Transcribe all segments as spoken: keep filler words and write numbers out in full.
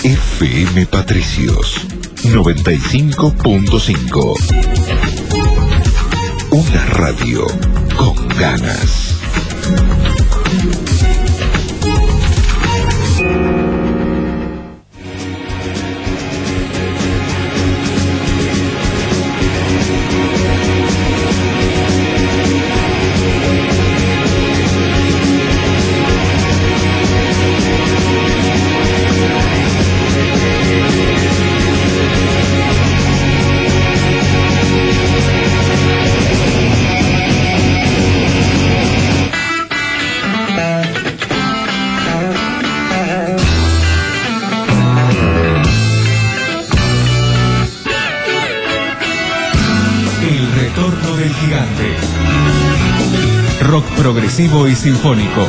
F M Patricios noventa y cinco punto cinco. Una radio con ganas. Rock progresivo y sinfónico.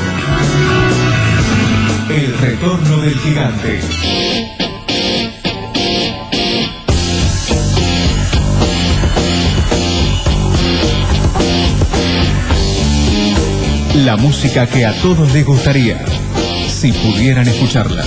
El retorno del gigante. La música que a todos les gustaría, si pudieran escucharla.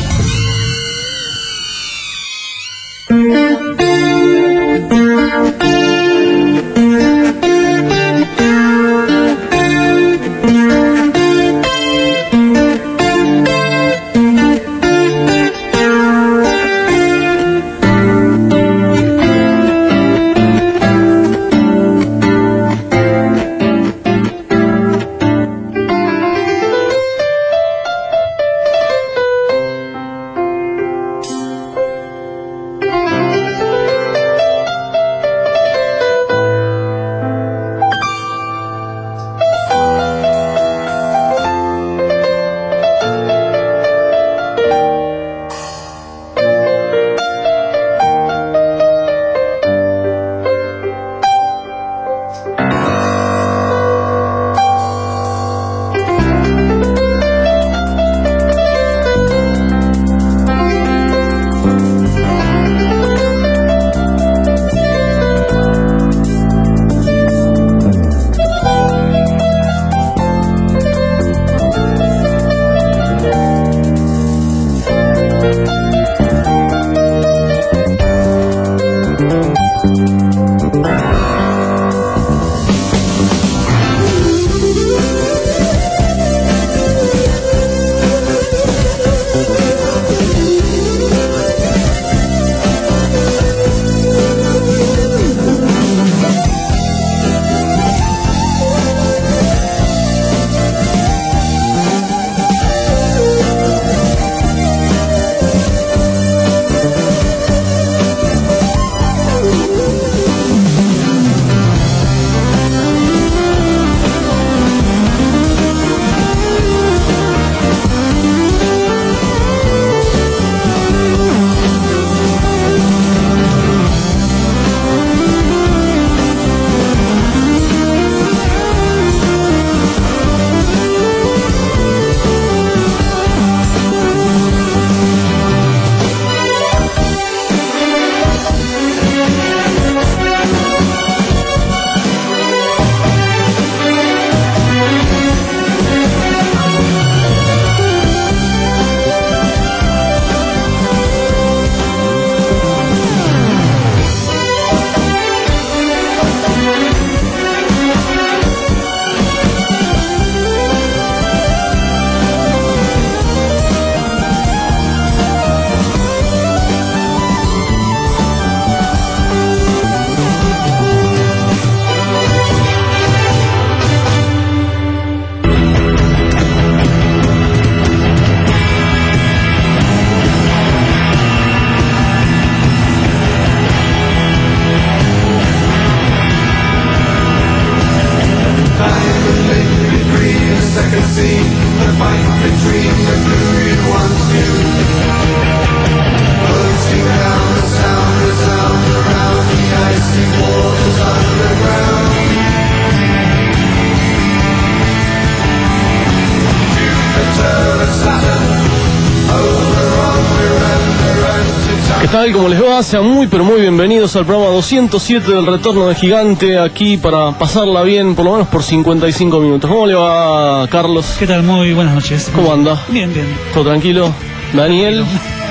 ¿Qué tal? ¿Cómo les va? Sean muy pero muy bienvenidos al programa doscientos siete del Retorno del Gigante, aquí para pasarla bien, por lo menos por cincuenta y cinco minutos. ¿Cómo le va, Carlos? ¿Qué tal? Muy buenas noches. ¿Cómo anda? Bien, bien. ¿Todo tranquilo? ¿Daniel?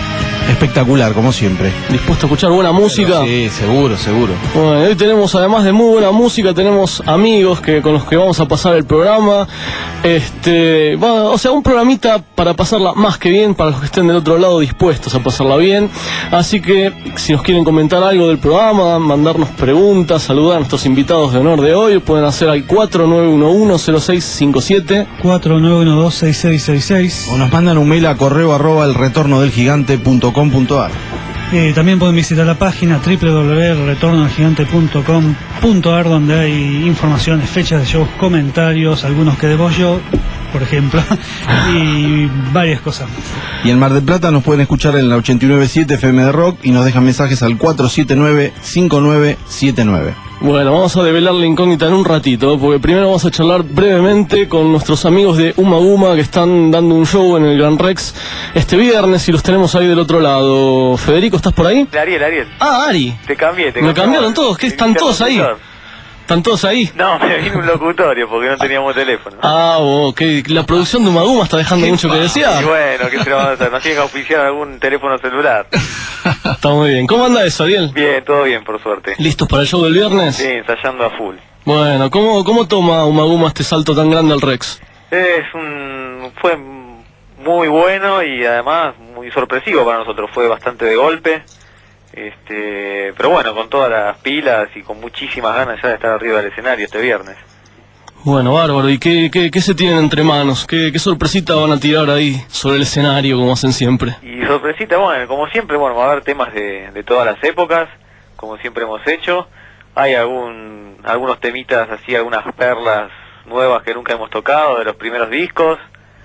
Espectacular, como siempre. Dispuesto a escuchar buena música. Sí, seguro, seguro. Bueno, hoy tenemos, además de muy buena música, tenemos amigos que con los que vamos a pasar el programa. Este, va, o sea, un programita para pasarla más que bien, para los que estén del otro lado dispuestos a pasarla bien. Así que, si nos quieren comentar algo del programa, mandarnos preguntas, saludar a nuestros invitados de honor de hoy, pueden hacer al cuatro nueve uno uno cero seis cinco siete. cuatro nueve uno dos seis seis seis seis. O nos mandan un mail a correo arroba el retorno del gigante punto com punto ar. Eh, también pueden visitar la página doble u doble u doble u punto retorno del gigante punto com punto ar, donde hay informaciones, fechas de shows, comentarios, algunos que debo yo, por ejemplo, y varias cosas. Y en Mar del Plata nos pueden escuchar en la ochenta y nueve punto siete F M de Rock y nos dejan mensajes al cuatro siete nueve cinco nueve siete nueve. Bueno, vamos a develar la incógnita en un ratito, porque primero vamos a charlar brevemente con nuestros amigos de Uma Uma, que están dando un show en el Gran Rex este viernes y los tenemos ahí del otro lado. Federico, ¿estás por ahí? Ariel, Ariel. Ah, Ari. Te cambié, te Me cambié. cambiaron todos, ¿qué? ¿Están todos ahí? ¿Están todos ahí? No, me vino un locutorio porque no teníamos teléfono. Ah, oh, que la producción de Uma Uma está dejando mucho que desear. Y bueno, ¿qué se lo vamos a hacer? Nos tiene que auspiciar algún teléfono celular. Está muy bien. ¿Cómo anda eso, Ariel? Bien, todo bien, por suerte. ¿Listos para el show del viernes? Sí, ensayando a full. Bueno, ¿cómo, cómo toma Uma Uma este salto tan grande al Rex? Es un... fue muy bueno y además muy sorpresivo para nosotros. Fue bastante de golpe. Este, pero bueno, con todas las pilas y con muchísimas ganas ya de estar arriba del escenario este viernes. Bueno, bárbaro. ¿Y qué, qué, qué se tienen entre manos? ¿Qué, qué sorpresita van a tirar ahí sobre el escenario, como hacen siempre? Y sorpresita, bueno, como siempre, bueno, va a haber temas de, de todas las épocas, como siempre hemos hecho. Hay algún algunos temitas así, algunas perlas nuevas que nunca hemos tocado de los primeros discos.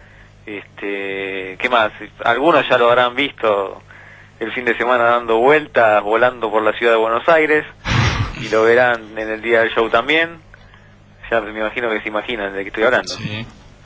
Este, ¿qué más? Algunos ya lo habrán visto el fin de semana dando vueltas, volando por la ciudad de Buenos Aires, y lo verán en el día del show también. Ya me imagino que se imaginan de qué estoy hablando. Sí.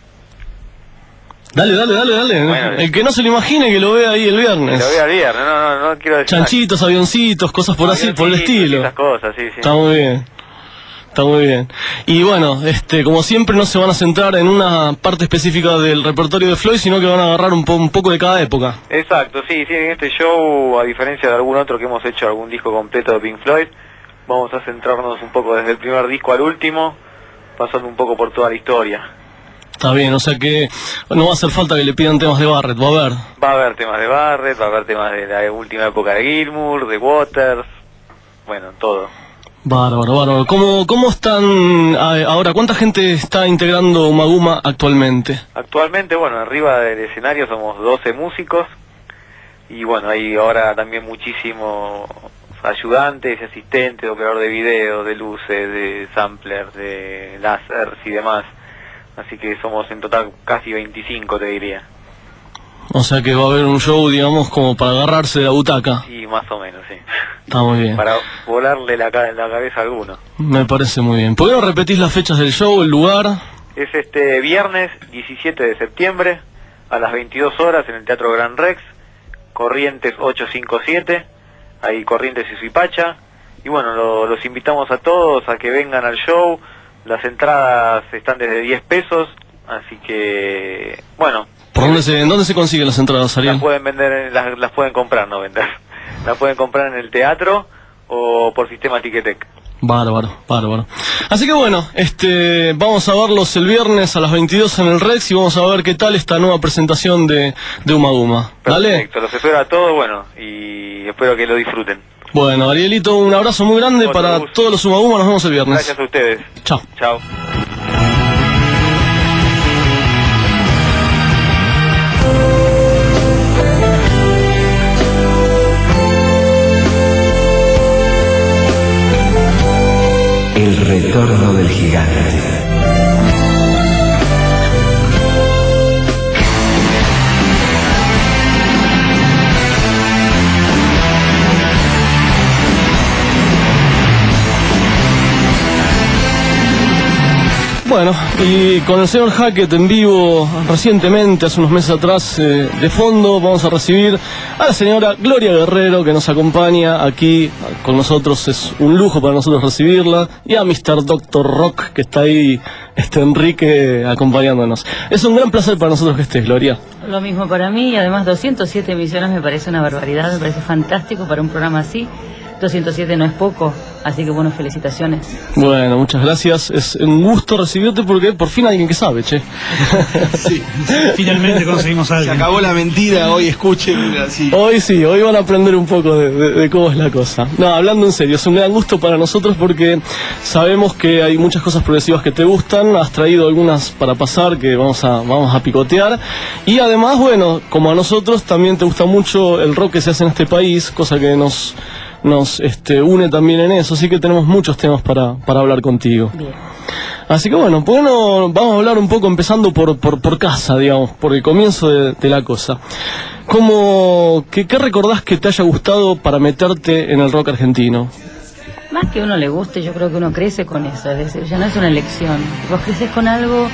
Dale, dale, dale, dale. Bueno, el que no se lo imagine, que lo vea ahí el viernes. Que lo vea el viernes, no, no, no quiero decir... Chanchitos, avioncitos, cosas por así, por el estilo. Esas cosas, sí, sí. Está muy bien. Está muy bien. Y bueno, este, como siempre no se van a centrar en una parte específica del repertorio de Floyd, sino que van a agarrar un, po un poco de cada época. Exacto, sí, sí, en este show, a diferencia de algún otro que hemos hecho algún disco completo de Pink Floyd, vamos a centrarnos un poco desde el primer disco al último, pasando un poco por toda la historia. Está bien, o sea que no va a hacer falta que le pidan temas de Barrett, va a haber. Va a haber temas de Barrett, va a haber temas de la última época de Gilmour, de Waters, bueno, todo. Bárbaro, bárbaro. ¿Cómo, cómo están ahora? ¿Cuánta gente está integrando Uma Uma actualmente? Actualmente, bueno, arriba del escenario somos doce músicos y bueno, hay ahora también muchísimos ayudantes y asistentes, operador de video, de luces, de samplers, de láseres y demás. Así que somos en total casi veinticinco, te diría. O sea que va a haber un show, digamos, como para agarrarse de la butaca. Y más o menos, sí. Está muy bien. Para volarle la, ca la cabeza a alguno. Me parece muy bien. ¿Por qué no repetís las fechas del show, el lugar? Es este viernes diecisiete de septiembre a las veintidós horas en el Teatro Gran Rex, Corrientes ochocientos cincuenta y siete, ahí Corrientes y Suipacha. Y bueno, lo, los invitamos a todos a que vengan al show. Las entradas están desde diez pesos, así que, bueno. ¿Por dónde se, ¿En dónde se consiguen las entradas, Ariel? Las pueden vender, las, las pueden comprar, no vender. Las pueden comprar en el teatro o por sistema Ticketek. Bárbaro, bárbaro. Así que bueno, este, vamos a verlos el viernes a las veintidós en el Rex y vamos a ver qué tal esta nueva presentación de, de Uma Uma. ¿Dale? Perfecto, los espero a todos, bueno, y espero que lo disfruten. Bueno, Arielito, un abrazo muy grande Otro para gusto. todos los Uma Uma, nos vemos el viernes. Gracias a ustedes. Chao. Chao. El retorno del gigante. Bueno, y con el señor Hackett en vivo recientemente, hace unos meses atrás, eh, de fondo, vamos a recibir a la señora Gloria Guerrero, que nos acompaña aquí con nosotros. Es un lujo para nosotros recibirla, y a mister Doctor Rock, que está ahí este Enrique acompañándonos. Es un gran placer para nosotros que estés, Gloria. Lo mismo para mí, y además doscientas siete emisiones me parece una barbaridad, me parece fantástico para un programa así. doscientos siete no es poco, así que bueno, felicitaciones. Bueno, muchas gracias, es un gusto recibirte porque por fin alguien que sabe, che. Sí. Finalmente conseguimos algo. Se acabó la mentira, hoy escuchen así. Hoy sí, hoy van a aprender un poco de, de, de cómo es la cosa. No, hablando en serio, es un gran gusto para nosotros porque sabemos que hay muchas cosas progresivas que te gustan, has traído algunas para pasar que vamos a, vamos a picotear, y además, bueno, como a nosotros también te gusta mucho el rock que se hace en este país, cosa que nos... nos este, une también en eso, así que tenemos muchos temas para, para hablar contigo. Bien. Así que bueno, ¿por qué no vamos a hablar un poco empezando por, por, por casa, digamos, por el comienzo de, de la cosa? ¿Cómo, qué, ¿Qué recordás que te haya gustado para meterte en el rock argentino? Más que uno le guste, yo creo que uno crece con eso, es decir, ya no es una elección. Vos creces con algo,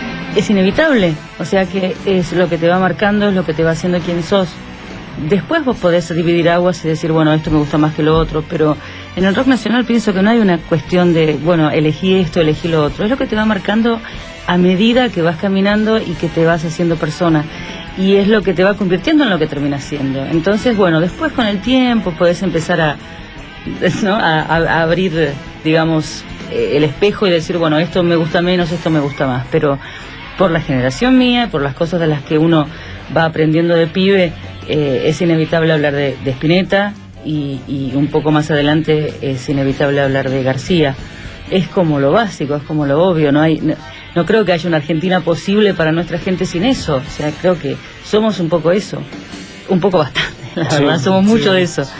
es inevitable, o sea que es lo que te va marcando, es lo que te va haciendo quien sos. Después vos podés dividir aguas y decir, bueno, esto me gusta más que lo otro, pero en el rock nacional pienso que no hay una cuestión de, bueno, elegí esto, elegí lo otro. Es lo que te va marcando a medida que vas caminando y que te vas haciendo persona. Y es lo que te va convirtiendo en lo que terminas siendo. Entonces, bueno, después con el tiempo podés empezar a, ¿no? a, a, a abrir, digamos, el espejo y decir, bueno, esto me gusta menos, esto me gusta más. Pero por la generación mía, por las cosas de las que uno va aprendiendo de pibe, Eh, es inevitable hablar de, de Spinetta y, y un poco más adelante es inevitable hablar de García. Es como lo básico, es como lo obvio. No hay, no, no creo que haya una Argentina posible para nuestra gente sin eso. O sea, creo que somos un poco eso, un poco bastante, la sí, verdad, somos mucho sí. de eso.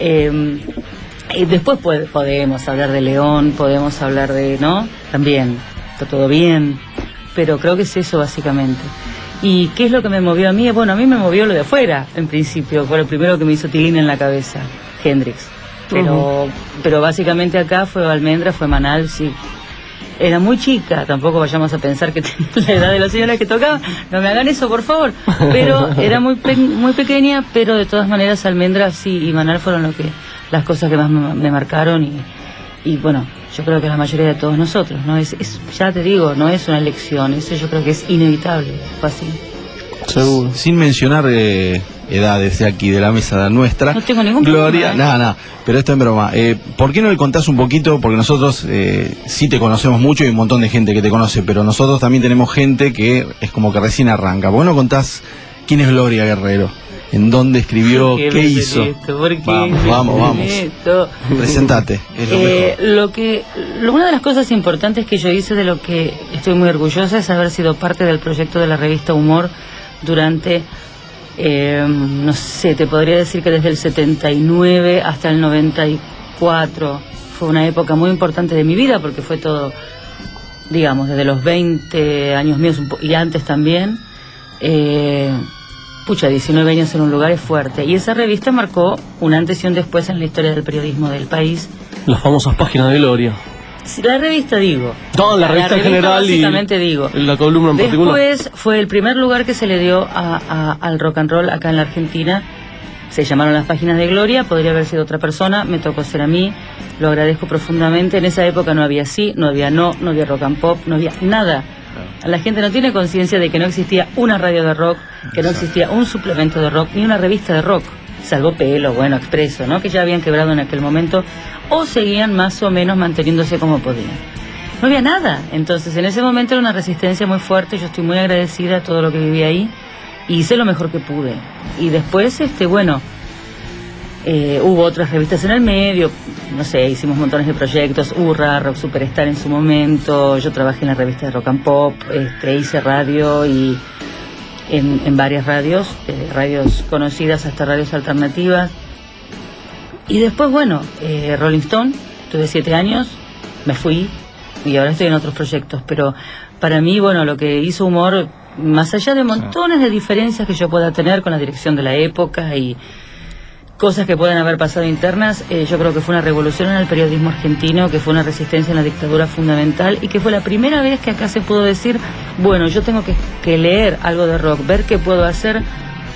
Eh, y después pod podemos hablar de León, podemos hablar de, ¿no? También, está todo bien, pero creo que es eso básicamente. ¿Y qué es lo que me movió a mí? Bueno, a mí me movió lo de afuera, en principio. Fue lo primero que me hizo tilín en la cabeza, Hendrix. Pero, uh-huh. pero básicamente acá fue Almendra, fue Manal, sí. Era muy chica, tampoco vayamos a pensar que tenía la edad de las señoras que tocaban. No me hagan eso, por favor. Pero era muy pe muy pequeña, pero de todas maneras Almendra, sí, y Manal fueron lo que, las cosas que más me, me marcaron y... Y bueno, yo creo que la mayoría de todos nosotros, ¿no? Es, es, ya te digo, no es una elección, eso yo creo que es inevitable, fue así. Seguro. Sin mencionar eh, edades de aquí, de la mesa nuestra. No tengo ningún Gloria, problema. ¿eh? nada, nada, pero esto es broma. Eh, ¿Por qué no le contás un poquito? Porque nosotros eh, sí te conocemos mucho y un montón de gente que te conoce, pero nosotros también tenemos gente que es como que recién arranca. ¿Por qué no contás quién es Gloria Guerrero? ¿En dónde escribió? ¿Qué, ¿Qué hizo? Esto? ¿Por qué vamos, vamos, vamos. Esto? Presentate, es lo eh, mejor. Lo que, lo, una de las cosas importantes que yo hice, de lo que estoy muy orgullosa, es haber sido parte del proyecto de la revista Humor durante, eh, no sé, te podría decir que desde el setenta y nueve hasta el noventa y cuatro. Fue una época muy importante de mi vida porque fue todo, digamos, desde los veinte años míos y antes también. Eh, Pucha, diecinueve años en un lugar es fuerte. Y esa revista marcó un antes y un después en la historia del periodismo del país. Las famosas páginas de Gloria. Sí, la revista digo. No, la, la revista en general básicamente y digo. La columna en particular. Después fue el primer lugar que se le dio a, a, al rock and roll acá en la Argentina. Se llamaron las páginas de Gloria, podría haber sido otra persona, me tocó ser a mí, lo agradezco profundamente. En esa época no había sí, no había no, no había rock and pop, no había nada. La gente no tiene conciencia de que no existía una radio de rock, que no existía un suplemento de rock, ni una revista de rock, salvo Pelo, bueno, Expreso, ¿no? Que ya habían quebrado en aquel momento, o seguían más o menos manteniéndose como podían. No había nada, entonces en ese momento era una resistencia muy fuerte, yo estoy muy agradecida a todo lo que viví ahí, y hice lo mejor que pude. Y después, este, bueno... Eh, hubo otras revistas en el medio, no sé, hicimos montones de proyectos, Urra, Rock Superstar en su momento, yo trabajé en la revista de Rock and Pop, este, hice radio y en, en varias radios, eh, radios conocidas hasta radios alternativas. Y después, bueno, eh, Rolling Stone, tuve siete años, me fui y ahora estoy en otros proyectos, pero para mí, bueno, lo que hizo Humor, más allá de montones de diferencias que yo pueda tener con la dirección de la época y cosas que pueden haber pasado internas, eh, yo creo que fue una revolución en el periodismo argentino, que fue una resistencia en la dictadura fundamental y que fue la primera vez que acá se pudo decir, bueno, yo tengo que, que leer algo de rock, ver qué puedo hacer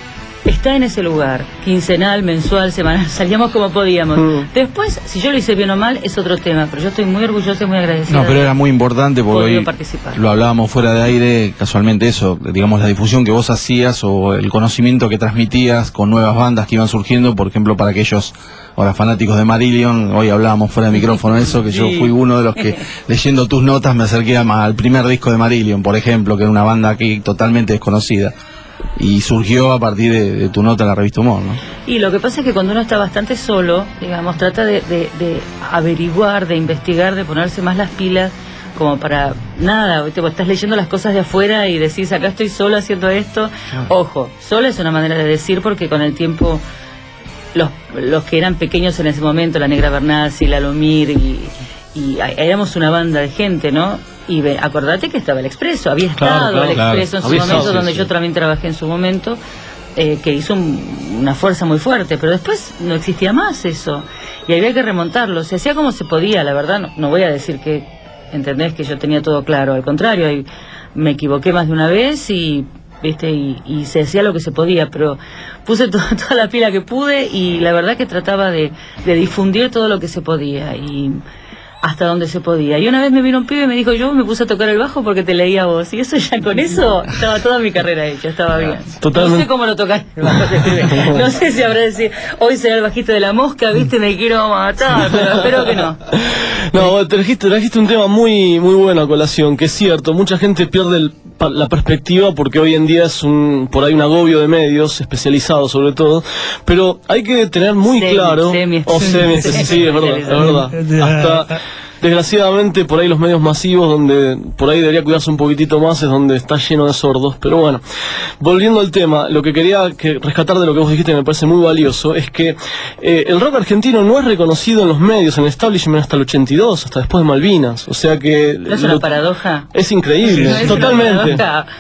está en ese lugar, quincenal, mensual, semanal, salíamos como podíamos. Mm. Después, si yo lo hice bien o mal, es otro tema, pero yo estoy muy orgullosa y muy agradecida. No, pero era muy importante porque hoy participar. Lo hablábamos fuera de aire, casualmente eso, digamos, la difusión que vos hacías o el conocimiento que transmitías con nuevas bandas que iban surgiendo, por ejemplo, para aquellos ahora fanáticos de Marillion, hoy hablábamos fuera de micrófono eso, que sí. Yo fui uno de los que, leyendo tus notas, me acerqué al primer disco de Marillion, por ejemplo, que era una banda aquí totalmente desconocida. Y surgió a partir de, de tu nota en la revista Humor, ¿no? Y lo que pasa es que cuando uno está bastante solo, digamos, trata de, de, de averiguar, de investigar, de ponerse más las pilas, como para nada, ¿viste? Vos estás leyendo las cosas de afuera y decís, acá estoy solo haciendo esto. Ah. Ojo, solo es una manera de decir, porque con el tiempo los, los que eran pequeños en ese momento, la Negra Bernasi, la Lomir, y, y éramos una banda de gente, ¿no? Y ve, acordate que estaba el Expreso, había estado claro, claro, el Expreso claro. en su había momento, estado, donde sí, yo sí. también trabajé en su momento, eh, que hizo un, una fuerza muy fuerte, pero después no existía más eso, y había que remontarlo, se hacía como se podía, la verdad, no, no voy a decir que, entendés, que yo tenía todo claro, al contrario, y me equivoqué más de una vez y... ¿Viste? Y, y se hacía lo que se podía, pero puse to toda la pila que pude y la verdad que trataba de, de difundir todo lo que se podía y hasta donde se podía. Y una vez me vino un pibe y me dijo, yo me puse a tocar el bajo porque te leía vos. Y eso ya con eso estaba toda mi carrera hecha, estaba bien. Totalmente. No sé cómo lo tocás el bajo, no sé si habrá de decir, hoy será el bajito de la mosca, viste, me quiero matar, pero espero que no. No, trajiste, trajiste un tema muy, muy bueno a colación, que es cierto, mucha gente pierde el, la perspectiva porque hoy en día es un, por ahí un agobio de medios especializados sobre todo, pero hay que tener muy semi, claro, semi, o semi, semi, sí, es verdad, es verdad, hasta... Desgraciadamente por ahí los medios masivos donde por ahí debería cuidarse un poquitito más es donde está lleno de sordos, pero bueno, volviendo al tema, lo que quería que rescatar de lo que vos dijiste que me parece muy valioso es que eh, el rock argentino no es reconocido en los medios, en el establishment hasta el ochenta y dos, hasta después de Malvinas, o sea que... ¿No es una lo, paradoja? Es increíble, no, es totalmente.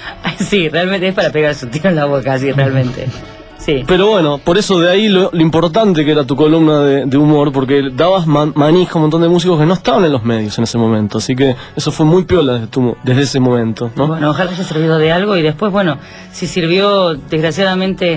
Sí, realmente es para pegarse un tiro en la boca, sí, realmente. Sí. Pero bueno, por eso de ahí lo, lo importante que era tu columna de, de humor, porque dabas man, manija a un montón de músicos que no estaban en los medios en ese momento, así que eso fue muy piola desde, tu, desde ese momento, ¿no? Bueno, ojalá haya servido de algo y después, bueno, si sirvió desgraciadamente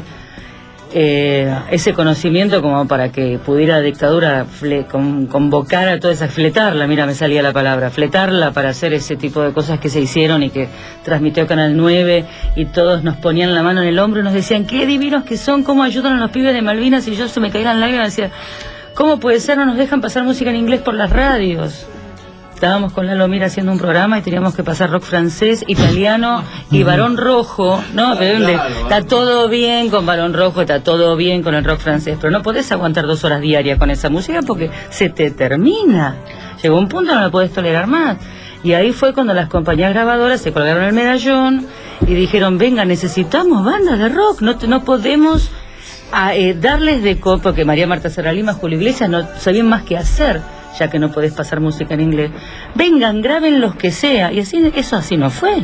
eh, ese conocimiento como para que pudiera la dictadura fle, con, convocar a toda esa, fletarla, mira, me salía la palabra, fletarla para hacer ese tipo de cosas que se hicieron y que transmitió Canal nueve y todos nos ponían la mano en el hombro y nos decían, qué divinos que son, cómo ayudan a los pibes de Malvinas, y yo se me caían lágrimas y decía, ¿cómo puede ser? No nos dejan pasar música en inglés por las radios. Estábamos con Lalo Mir haciendo un programa y teníamos que pasar rock francés, italiano y Barón Rojo, ¿no? Pero está todo bien con Barón Rojo, está todo bien con el rock francés, pero no podés aguantar dos horas diarias con esa música porque se te termina. Llegó un punto no la podés tolerar más. Y ahí fue cuando las compañías grabadoras se colgaron el medallón y dijeron, venga, necesitamos bandas de rock, no, no podemos a, eh, darles de copa, porque María Marta Serralima, Julio Iglesias no sabían más qué hacer, ya que no podés pasar música en inglés. Vengan, graben los que sea. Y así, eso así no fue.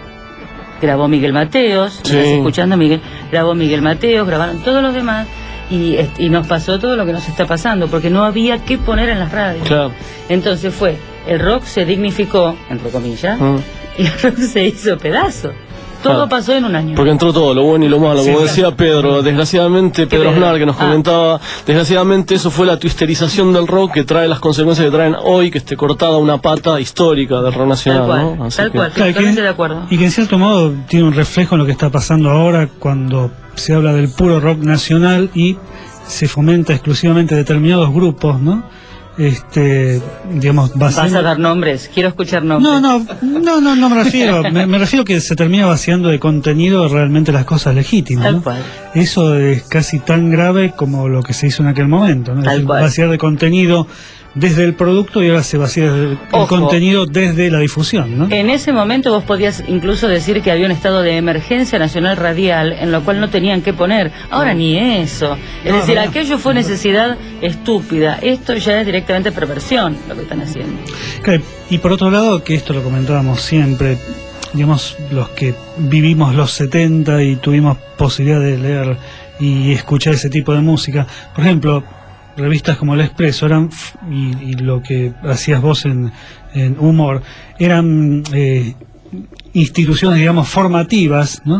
Grabó Miguel Mateos, sí. ¿Estás escuchando, Miguel? Grabó Miguel Mateos, grabaron todos los demás, y, y nos pasó todo lo que nos está pasando, porque no había qué poner en las radios. Claro. Entonces fue, el rock se dignificó, entre comillas, mm. y el rock se hizo pedazo. Todo ah, pasó en un año. Porque entró todo, lo bueno y lo malo, sí, como claro. decía Pedro, desgraciadamente, Pedro Aznar que nos ah. comentaba, desgraciadamente eso fue la twisterización del rock que trae las consecuencias que traen hoy, que esté cortada una pata histórica del rock nacional. Tal cual, ¿no? Así tal que... cual, claro, totalmente de acuerdo. Y que en cierto modo tiene un reflejo en lo que está pasando ahora cuando se habla del puro rock nacional y se fomenta exclusivamente determinados grupos, ¿no? Este, digamos, vas a dar nombres, quiero escuchar nombres. No, no, no, no, no me refiero, me, me refiero que se termina vaciando de contenido realmente las cosas legítimas, Tal ¿no? cual. Eso es casi tan grave como lo que se hizo en aquel momento, ¿no? Tal Es cual. Vaciar de contenido desde el producto y ahora se vacía el, el contenido desde la difusión, ¿no? En ese momento vos podías incluso decir que había un estado de emergencia nacional radial en lo cual no tenían que poner. Ahora no. ni eso. Es no, decir, no. aquello fue necesidad estúpida. Esto ya es directamente perversión lo que están haciendo. Okay. Y por otro lado, que esto lo comentábamos siempre, digamos, los que vivimos los setenta y tuvimos posibilidad de leer y escuchar ese tipo de música, por ejemplo, revistas como El Expreso eran, y, y lo que hacías vos en, en Humor, eran eh, instituciones, digamos, formativas, ¿no?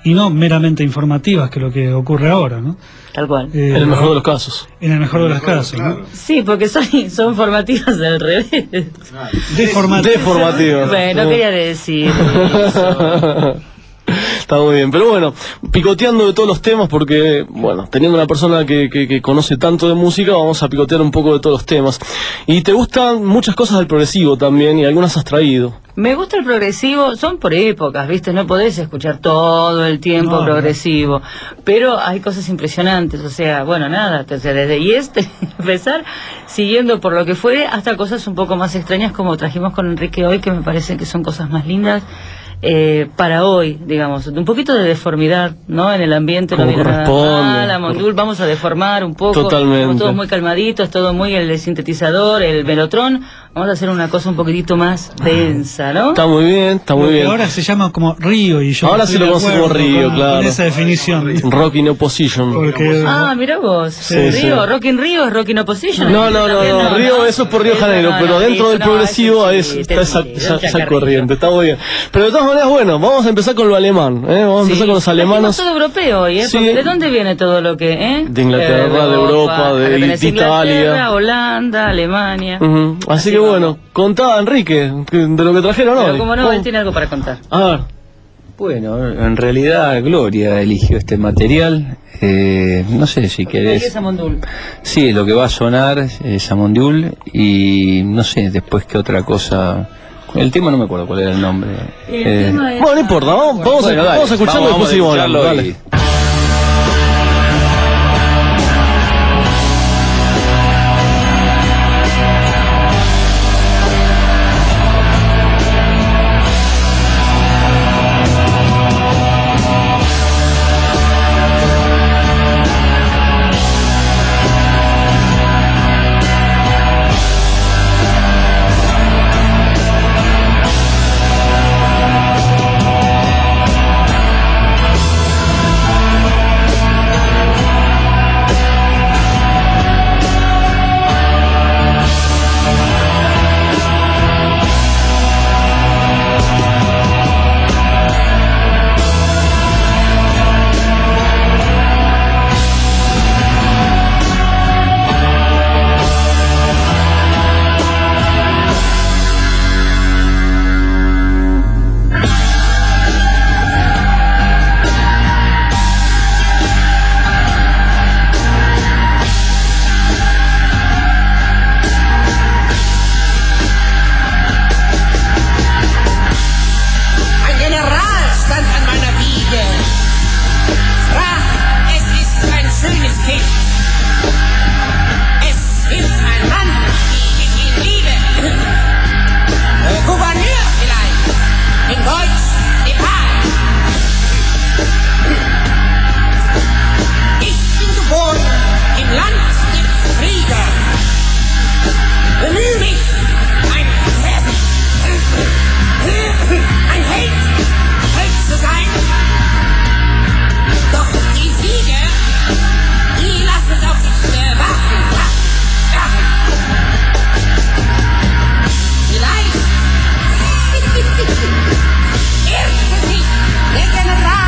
y no meramente informativas, que es lo que ocurre ahora, ¿no? Tal cual. Eh, En el mejor de los casos. En el mejor de los casos, ¿no? Sí, porque son, son formativas al revés. Deformativas. Deformativas. Bueno, no quería decir eso. Está muy bien, pero bueno, picoteando de todos los temas, porque, bueno, teniendo una persona que, que, que conoce tanto de música, vamos a picotear un poco de todos los temas. Y te gustan muchas cosas del progresivo también, y algunas has traído. Me gusta el progresivo, son por épocas, ¿viste? No podés escuchar todo el tiempo No, progresivo, pero hay cosas impresionantes, o sea, bueno, nada, o sea, desde y este empezar, siguiendo por lo que fue, hasta cosas un poco más extrañas como trajimos con Enrique hoy, que me parece que son cosas más lindas. Eh, para hoy, digamos, un poquito de deformidad, ¿no? En el ambiente Como no viene nada corresponde. mal, a Mondul, vamos a deformar un poco. Totalmente. Estamos todos muy calmaditos, todo muy el sintetizador, el velotrón. Vamos a hacer una cosa un poquitito más densa, ¿no? Está muy bien, está muy Lo que bien. ahora se llama como Río, y yo Ahora estoy sí lo de conoce como acuerdo Río, con, claro. con esa definición. Rock in Opposition. Porque Ah, mira vos, Sí, Río, sí. Rock in Río es Rock in Opposition. No, no, no, También no, Río, eso es por Río Eso Janeiro, no, pero no, dentro del no, progresivo ese es, sí, está esa, sí, esa, un esa chacarrillo. corriente, está muy bien. Pero de todas maneras, bueno, vamos a empezar con lo alemán, ¿eh? Vamos a empezar Sí, con los trajimos alemanes. todo europeo hoy, ¿eh? Sí. Porque ¿de dónde viene todo lo que, eh? De Inglaterra, Eh, de Europa, de- acá tenés de Inglaterra, Italia. Holanda, Alemania. Ujú. Así, Así que vamos. bueno, contá, Enrique, que- de lo que trajeron Pero hoy. como no, ¿Cómo? él tiene algo para contar. A ver. Bueno, en realidad Gloria eligió este material. Eh, no sé si ¿Qué es querés. Amondul? Sí, lo que va a sonar es Amondiul y no sé después qué otra cosa. El tema no me acuerdo cuál era el nombre. El Eh, tema es- Bueno, no importa, vamos, vamos, bueno, a, dale, vamos a escucharlo y vamos después a seguimos hablando. escucharlo Dale. y- Ein General stand an meiner Wiege. Sprach, es ist ein schönes Kind. Es ist ein Mann, wie ich ihn liebe. Äh, Gouverneur vielleicht. In Deutsch, Nepal. Ich bin geboren im Land der Krieger. Bemühe mich, ein ein Held, Held zu sein. Doch die Siege, die lassen auf sich äh, warten. Ja, ja. Vielleicht irrte sich der General.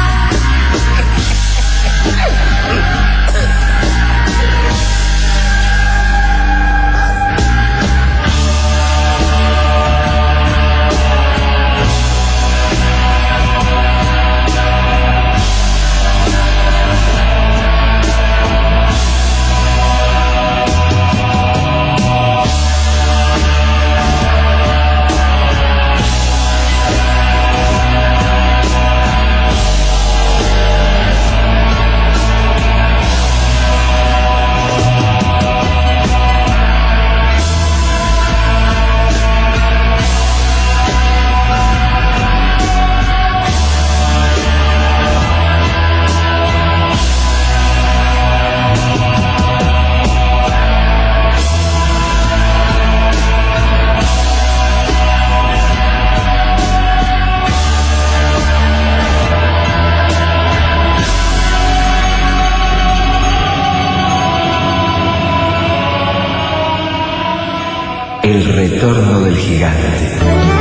El retorno del gigante.